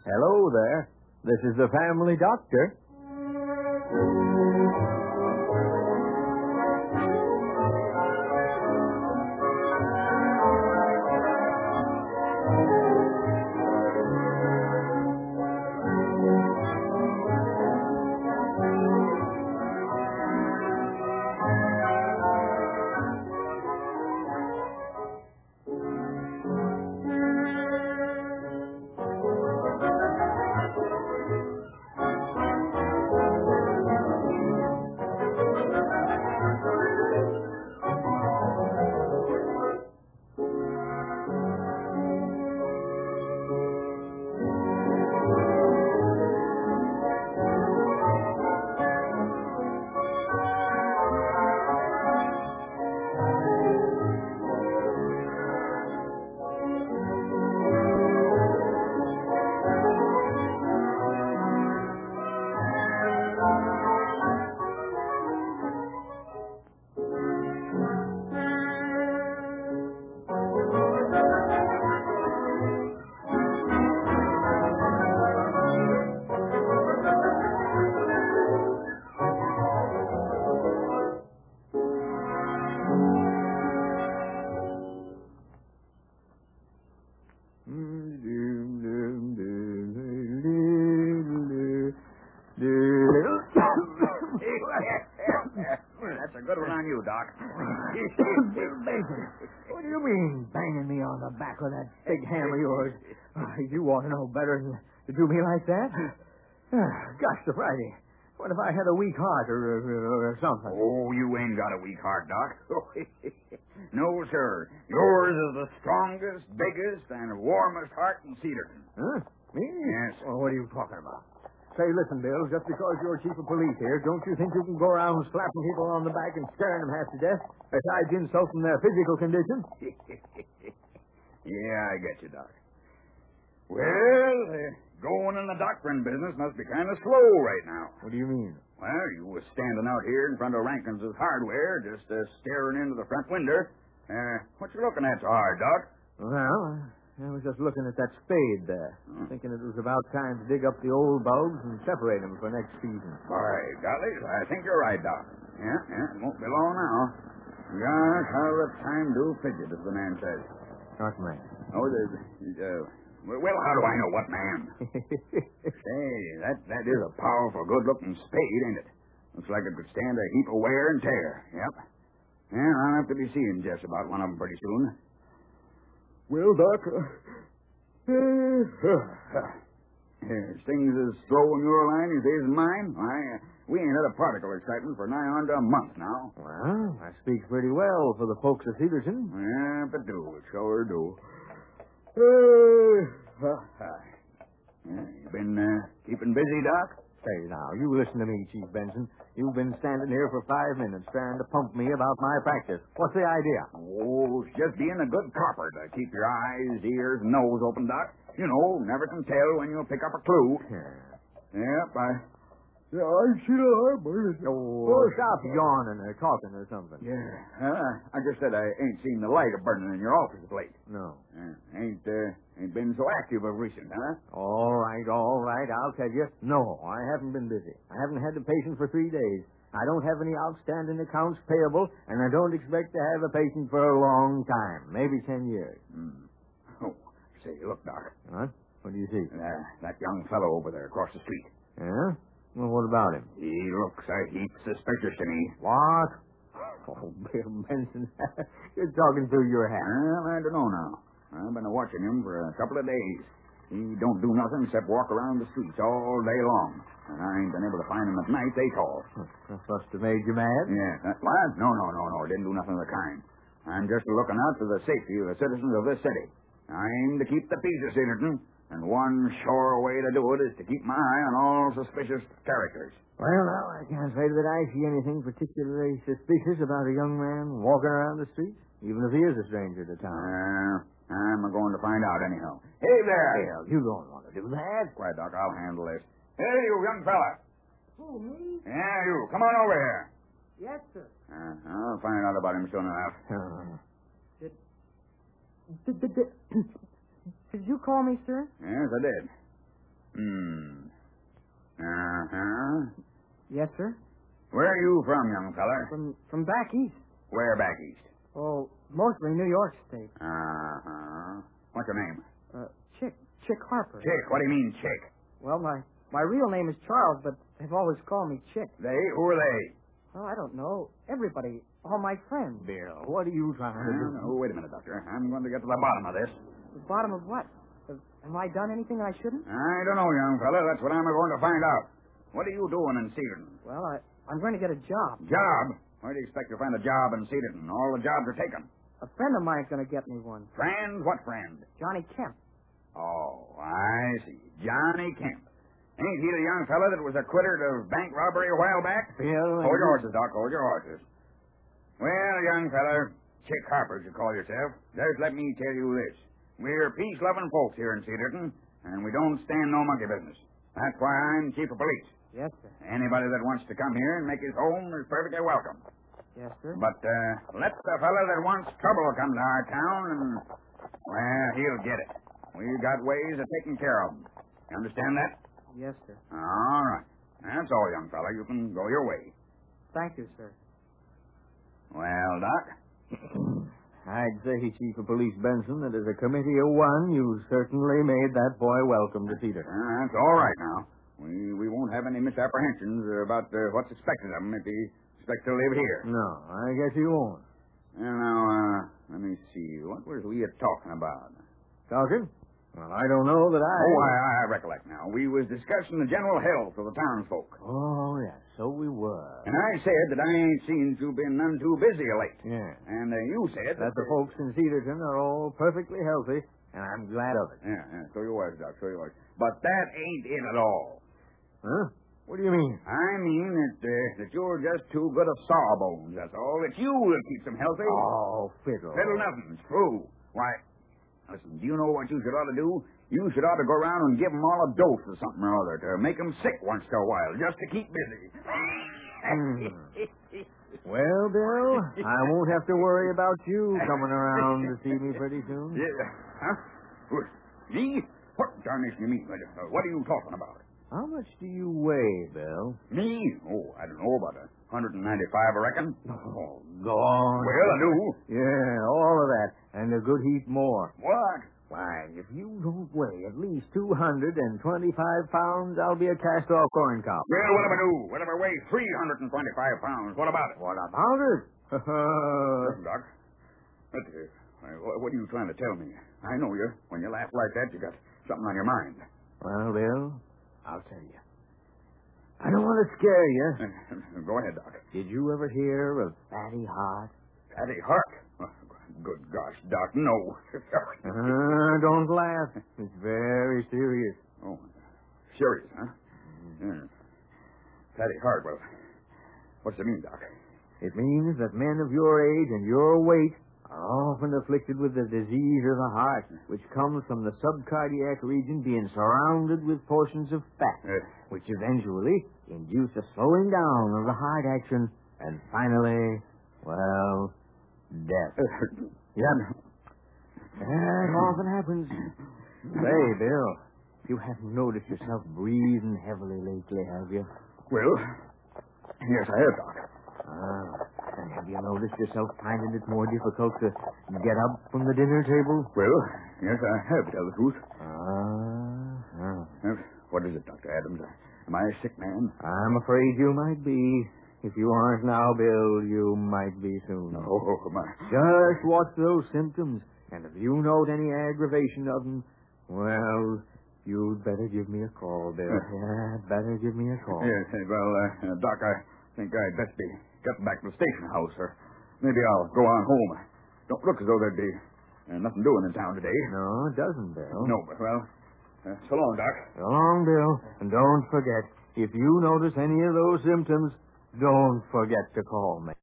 Hello there. This is the family doctor. That's a good one on you, Doc. What do you mean, banging me on the back with that big hammer of yours? You ought to know better than to do me like that. Gosh, the Friday. What if I had a weak heart or something? Oh, you ain't got a weak heart, Doc. No, sir. Yours is the strongest, biggest, and warmest heart in Cedarton. Huh? Me? Yes. Well, what are you talking about? Say, listen, Bill, just because you're chief of police here, don't you think you can go around slapping people on the back and scaring them half to death, besides insulting their physical condition? Yeah, I get you, Doc. Well, going in the doctoring business must be kind of slow right now. What do you mean? Well, you was standing out here in front of Rankin's Hardware, just staring into the front window. What you looking at so hard, Doc? Well, I was just looking at that spade there, thinking it was about time to dig up the old bulbs and separate them for next season. By golly, I think you're right, Doc. Yeah, it won't be long now. Gosh, how the time do fidget, as the man says. What man? Oh, well, how do I know what man? Say, that is a powerful good-looking spade, ain't it? Looks like it could stand a heap of wear and tear. Yep. Yeah, I'll have to be seeing Jess about one of them pretty soon. Well, Doc, things as slow in your line as is in mine. We ain't had a particle excitement for nigh on to a month now. Well, that speaks pretty well for the folks of Cedarton. Yeah, but do. It sure do. You been keeping busy, Doc? Say, now, you listen to me, Chief Benson. You've been standing here for 5 minutes trying to pump me about my practice. What's the idea? Oh, it's just being a good copper to keep your eyes, ears, and nose open, Doc. You know, never can tell when you'll pick up a clue. Yep, I see the harbor. Oh, stop yawning or talking or something. Yeah. I just said I ain't seen the light burning in your office of late. No. Ain't been so active of recent, huh? All right. I'll tell you. No, I haven't been busy. I haven't had the patient for 3 days. I don't have any outstanding accounts payable, and I don't expect to have a patient for a long time, maybe 10 years. Oh, say, look, Doc. What? What do you see? That young fellow over there across the street. Yeah? Well, what about him? He looks a heap suspicious to me. What? Oh, Bill Benson, you're talking through your hat. Well, I don't know now. I've been watching him for a couple of days. He don't do nothing except walk around the streets all day long. And I ain't been able to find him at night, they call. That must have made you mad? Yeah. What? No. Didn't do nothing of the kind. I'm just looking out for the safety of the citizens of this city. I aim to keep the peace of Cedarton, and one sure way to do it is to keep my eye on all suspicious characters. Well, now, I can't say that I see anything particularly suspicious about a young man walking around the streets, even if he is a stranger to town. I'm going to find out anyhow. Hey there! Well, you don't want to do that. Quiet, Doc. I'll handle this. Hey, you young fella. Who, me? Yeah, you. Come on over here. Yes, sir. I'll find out about him soon enough. Did you call me, sir? Yes, I did. Uh-huh. Yes, sir. Where are you from, young feller? From back east. Where back east? Oh, mostly New York State. Uh-huh. What's your name? Chick Harper. Chick. What do you mean, Chick? Well, my real name is Charles, but they've always called me Chick. They? Who are they? Oh, I don't know. Everybody. All my friends. Bill, what are you trying to do? Oh, wait a minute, Doctor. I'm going to get to the bottom of this. The bottom of what? Have I done anything I shouldn't? I don't know, young fella. That's what I'm going to find out. What are you doing in Cedarton? Well, I'm going to get a job. Job? Where do you expect to find a job in Cedarton? All the jobs are taken. A friend of mine's going to get me one. Friend? What friend? Johnny Kemp. Oh, I see. Johnny Kemp. Ain't he the young fella that was acquitted of bank robbery a while back? Bill, Hold your horses, Doc. Hold your horses. Well, young fella, Chick Harper, you call yourself. Just let me tell you this. We're peace-loving folks here in Cedarton, and we don't stand no monkey business. That's why I'm chief of police. Yes, sir. Anybody that wants to come here and make his home is perfectly welcome. Yes, sir. But let the fella that wants trouble come to our town, and, well, he'll get it. We've got ways of taking care of him. You understand that? Yes, sir. All right. That's all, young fella. You can go your way. Thank you, sir. Well, Doc? I'd say, Chief of Police Benson, that as a committee of one, you certainly made that boy welcome to Cedarton. That's all right now. We won't have any misapprehensions about what's expected of him if he expects to live here. No, I guess you won't. Well, now, let me see. What was we talking about? Talking? Well, I don't know that I... Oh, I recollect now. We was discussing the general health of the townsfolk. Oh, yes, so we were. And I said that I ain't seen you been none too busy of late. Yeah. And you said That the folks in Cedarton are all perfectly healthy, and I'm glad of it. Yeah, so you was, Doc, so you was. But that ain't it at all. Huh? What do you mean? I mean that you're just too good of sawbones, that's all. That you will keep them healthy. Oh, fiddle. Fiddle nothing. It's true. Why, listen, do you know what you should ought to do? You should ought to go around and give them all a dose of something or other to make them sick once in a while, just to keep busy. Well, Bill, I won't have to worry about you coming around to see me pretty soon. Yeah. Huh? Me? What darnation you mean? What are you talking about? How much do you weigh, Bill? Me? Oh, I don't know, about 195, I reckon. Oh, go on. Well, I do. Yeah, all of that, and a good heap more. What? Why, if you don't weigh at least 225 pounds, I'll be a cast-off corn cob. Well, what if I do? What if I weigh 325 pounds? What about it? What about it? Listen, Doc. What are you trying to tell me? I know you. When you laugh like that, you got something on your mind. Well, Bill, I'll tell you. I don't want to scare you. Go ahead, Doc. Did you ever hear of Fatty Hart? Fatty Hart? Oh, good gosh, Doc, no. Don't laugh. It's very serious. Oh, serious, huh? Yeah. Fatty Hart, well, what's it mean, Doc? It means that men of your age and your weight are often afflicted with the disease of the heart, which comes from the subcardiac region being surrounded with portions of fat, which eventually induce a slowing down of the heart action, and finally, well, death. Yep. That often happens. Say, Bill, you haven't noticed yourself breathing heavily lately, have you? Well, yes, I have, Doc. And have you noticed yourself finding it more difficult to get up from the dinner table? Well, yes, I have, to tell the truth. What is it, Dr. Adams? Am I a sick man? I'm afraid you might be. If you aren't now, Bill, you might be soon. Oh, my. Just watch those symptoms, and if you note any aggravation of them, well, you'd better give me a call, Bill. Yeah, better give me a call. Yes, well, Doc, I think I'd best be getting back to the station house, or maybe I'll go on home. Don't look as though there'd be nothing doing in town today. No, it doesn't, Bill. No, but, well, so long, Doc. So long, Bill. And don't forget, if you notice any of those symptoms, don't forget to call me.